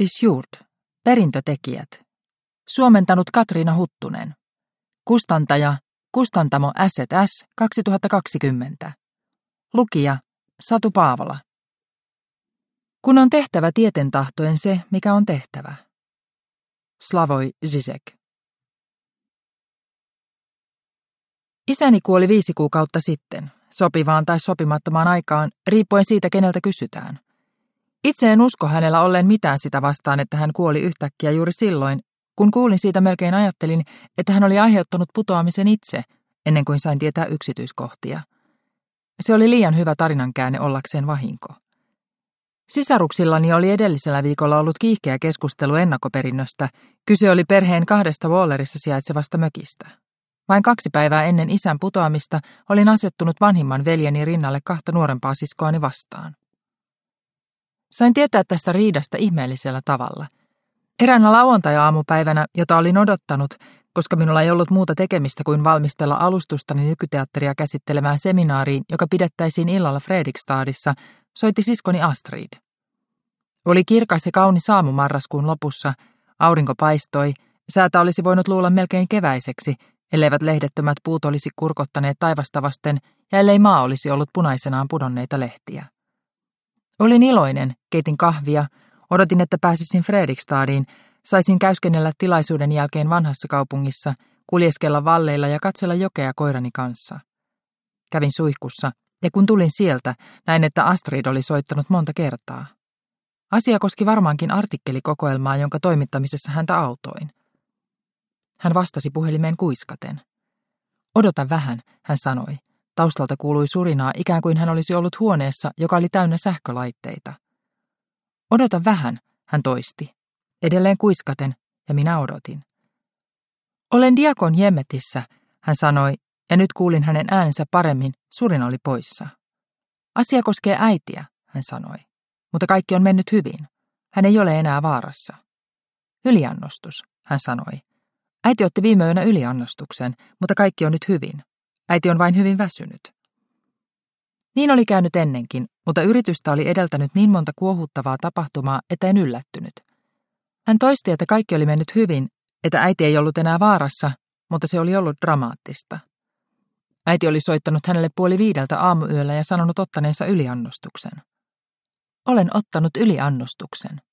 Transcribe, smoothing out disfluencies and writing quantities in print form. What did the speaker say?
Curtis Jurt, perintötekijät. Suomentanut Katriina Huttunen. Kustantaja, Kustantamo S&S 2020. Lukija, Satu Paavola. Kun on tehtävä tieten tahtoen se, mikä on tehtävä. Slavoj Žižek. Isäni kuoli 5 kuukautta sitten, sopivaan tai sopimattomaan aikaan, riippuen siitä, keneltä kysytään. Itse en usko hänellä ollen mitään sitä vastaan, että hän kuoli yhtäkkiä juuri silloin. Kun kuulin siitä, melkein ajattelin, että hän oli aiheuttanut putoamisen itse, ennen kuin sain tietää yksityiskohtia. Se oli liian hyvä tarinankäänne ollakseen vahinko. Sisaruksillani oli edellisellä viikolla ollut kiihkeä keskustelu ennakkoperinnöstä. Kyse oli perheen 2 Wallerissa sijaitsevasta mökistä. Vain 2 päivää ennen isän putoamista olin asettunut vanhimman veljeni rinnalle 2 nuorempaa siskoani vastaan. Sain tietää tästä riidasta ihmeellisellä tavalla. Eräänä lauantai-aamupäivänä, jota olin odottanut, koska minulla ei ollut muuta tekemistä kuin valmistella alustustani nykyteatteria käsittelemään seminaariin, joka pidettäisiin illalla Fredrikstadissa, soitti siskoni Astrid. Oli kirkas ja kaunis aamu marraskuun lopussa, aurinko paistoi, säätä olisi voinut luulla melkein keväiseksi, elleivät lehdettömät puut olisi kurkottaneet taivasta vasten ja ellei maa olisi ollut punaisenaan pudonneita lehtiä. Olin iloinen, keitin kahvia, odotin, että pääsisin Fredrikstadiin, saisin käyskennellä tilaisuuden jälkeen vanhassa kaupungissa, kuljeskella valleilla ja katsella jokea koirani kanssa. Kävin suihkussa, ja kun tulin sieltä, näin, että Astrid oli soittanut monta kertaa. Asia koski varmaankin artikkelikokoelmaa, jonka toimittamisessa häntä autoin. Hän vastasi puhelimeen kuiskaten. Odota vähän, hän sanoi. Taustalta kuului surinaa, ikään kuin hän olisi ollut huoneessa, joka oli täynnä sähkölaitteita. Odota vähän, hän toisti. Edelleen kuiskaten, ja minä odotin. Olen diakon Jemmetissä, hän sanoi, ja nyt kuulin hänen äänensä paremmin, surina oli poissa. Asia koskee äitiä, hän sanoi, mutta kaikki on mennyt hyvin. Hän ei ole enää vaarassa. Yliannostus, hän sanoi. Äiti otti viime yönä yliannostuksen, mutta kaikki on nyt hyvin. Äiti on vain hyvin väsynyt. Niin oli käynyt ennenkin, mutta yritystä oli edeltänyt niin monta kuohuttavaa tapahtumaa, että en yllättynyt. Hän toisti, että kaikki oli mennyt hyvin, että äiti ei ollut enää vaarassa, mutta se oli ollut dramaattista. Äiti oli soittanut hänelle 4:30 aamuyöllä ja sanonut ottaneensa yliannostuksen. Olen ottanut yliannostuksen.